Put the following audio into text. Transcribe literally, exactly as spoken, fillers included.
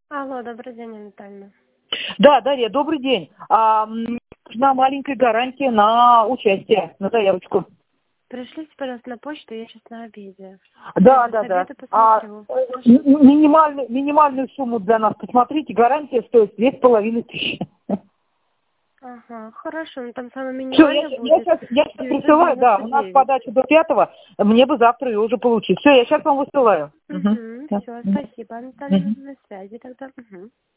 Алло, добрый день, Анна Витальевна. Да, Дарья, добрый день. А, мне нужна маленькая гарантия на участие, на заявочку. Пришлите, пожалуйста, на почту, я сейчас на обеде. Да, Я да, с да. обеда А, посмотрю. ми- минимальную, минимальную сумму для нас посмотрите. Гарантия стоит две с половиной тысячи. Ага, хорошо, ну там самое Все, я, минимальное щас- я будет сейчас, я сейчас девятьсот присылаю, да, девяносто у нас девять. подача до пятого, мне бы завтра ее уже получить. Все, я сейчас вам высылаю. Мгм. Угу, Всё. все, Мгм. спасибо, Анна Витальевна, Мгм. на связи тогда. Угу.